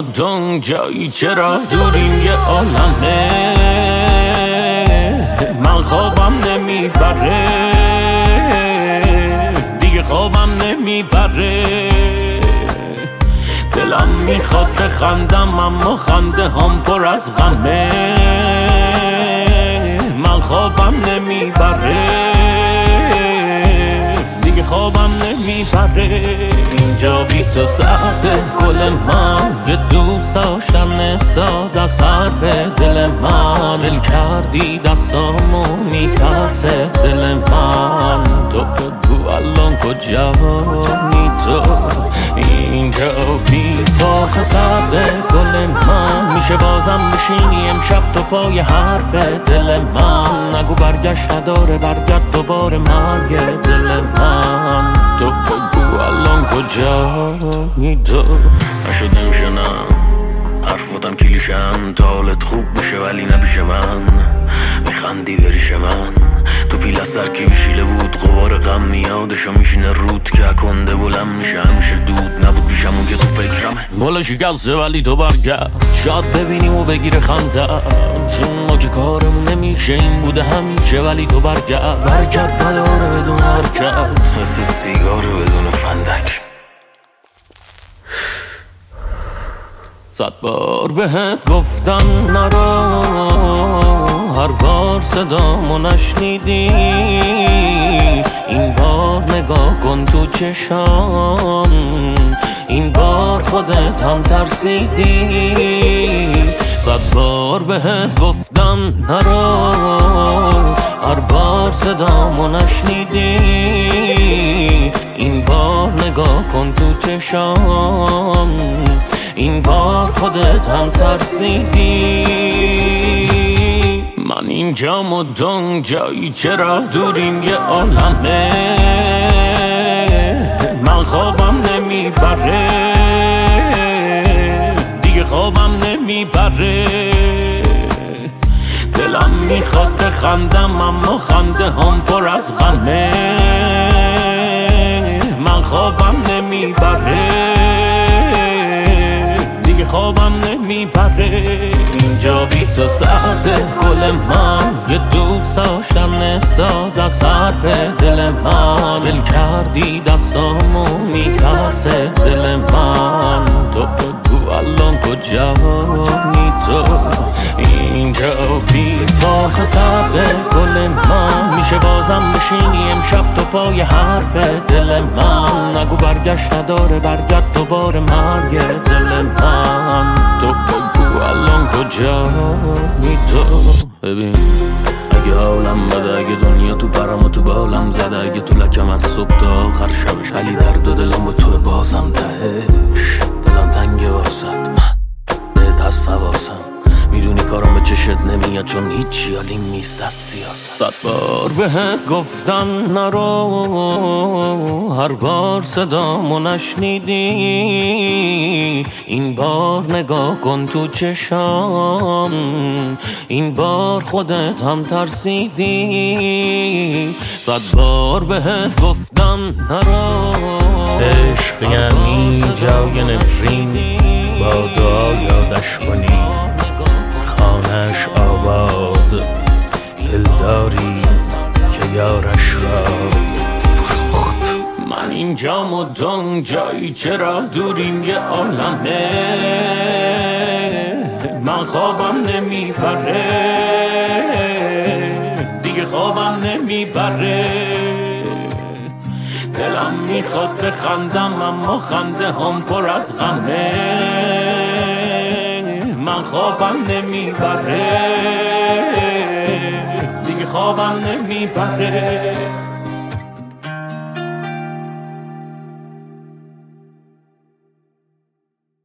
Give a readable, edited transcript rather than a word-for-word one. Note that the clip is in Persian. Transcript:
مدام جایی چرا دوریم یه عالمه من خوابم نمیبره دیگه خوابم نمیبره دلم میخواد بخندم اما خنده هم پر از غمه من خوابم نمیبره دیگه خوابم نمیبره اینجا بی تو سرده گل من یه دوست داشتن ساده از حرف دل من دل کردی دستامو میترسه دل من تو بگو الان کجایی تو اینجا بی تو سرده گل من میشه بازم بشینی امشب تو پای حرف دل من نگو برگشت نداره برگرد دوباره مرگ دل من تو بگو الان کجایی تو نشد نمیشه نه حرفاتم کلیشن تا حالت خوب بشه ولی نبیشه من میخندی بریش من تو پیل از سر کی میشیله بود غبار غم میادشو میشینه رود که کنده بلند میشه همیشه دود نبود پیشم اون که تو فکرمه بالا شکسته ولی تو برگرد شاید ببینیم و بگیره خنده چون ما که کارم نمیشه این بوده همیشه ولی تو برگرد نداره بدون حرکت مثل سیگار بدون فندک 100 بار بهت گفتم نرو هر بار صدامو نشنیدی این بار نگاه کن تو چشام این بار خودت هم ترسیدی 100 بار بهت گفتم نرو هر بار صدامو نشنیدی این بار نگاه کن تو چشام این بار خودت هم ترسیدی من اینجا مدام جایی چرا دوریم یه عالمه من خوابم نمیبره دیگه خوابم نمیبره دلم میخواد بخندم اما خنده هم پر از غمه من خوابم نمیبره خوابم نمیبره اینجا بی تو سرده گل من یه دوست داشتن ساده از حرف دل من دل کردی دستامو میترسه دل من تو بگو الان کجایی تو اینجا بی تو سرده گل من میشه بازم بشینی امشب تو پای حرف دل من نگو برگشت نداره برگرد دوباره مرگ دل من تو بگو الان کجایی تو ببین اگه حالم بده اگه دنیا تو پرم و تو بالم زده اگه تو لکم از صبح تا آخر شبش ولی درد و دلم با تو بازم تهش دلم تنگه واسد من بهت هست حواسم میدونی کارم به چشت نمیاد چون هیچی حالیم نیست از سیاست 100 بار بهت گفتم نرو هر بار صدامو نشنیدی این بار نگاه کن تو چشام این بار خودت هم ترسیدی 100 بار بهت گفتم نرو عشق یعنی جای نفرین با دعا یادش کنی خانش آباد دلداری که یارش را فروخت من اینجا مدام جایی چرا دوریم یه عالمه من خوابم نمیبره دیگه خوابم نمیبره دلم میخواد بخندم اما خنده هم پر از غمه من خوابم نمیبره دیگه خوابم نمیبره